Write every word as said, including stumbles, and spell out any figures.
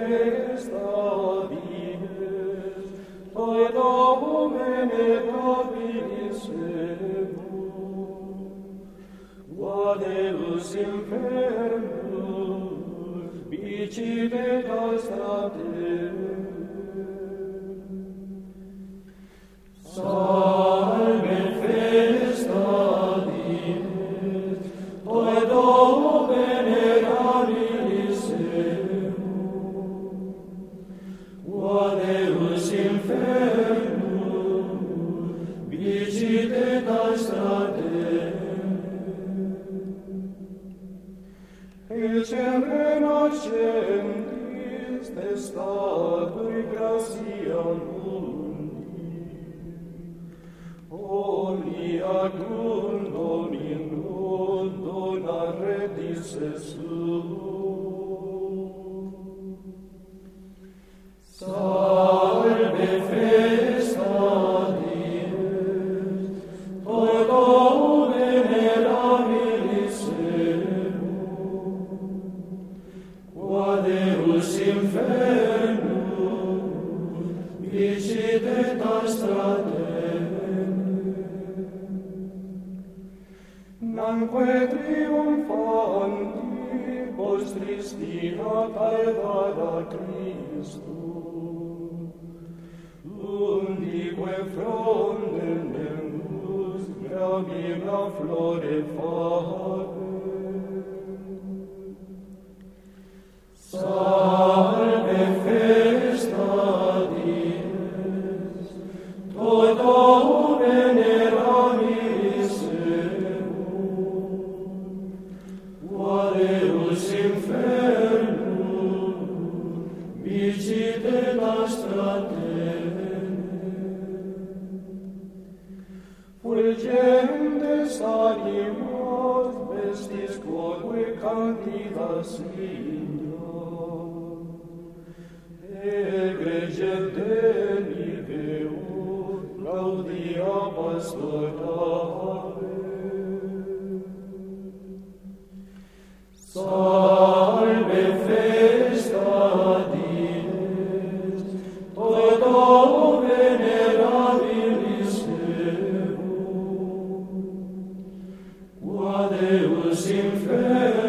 festa dies, toi Domine Domini Semus, Vadeus infernus, bicite castra Deum. Salve festa dies, toi Domine Domini Semus, Vadeus infernus, bicite castra Deum. Ecce renascentis testatui gratiam mundi, omnia cum Dominum donare disessus. Salve festa dies, toi Domine Domini Semus, Vadeus infernus, bicite castra Deum. Nanque triumphanti postris diat aetara Christum, undique frontem menus gravina flore fare. Salve festa dies, toi Domine Domini Semus, Vadeus infernus, bicite castra Deum. Fulgentes animas vestis quoque candidas signo, egregente niveo gaudia pastorale. Salve festa dies, toi Domine Domini Semus, Vadeus infernus,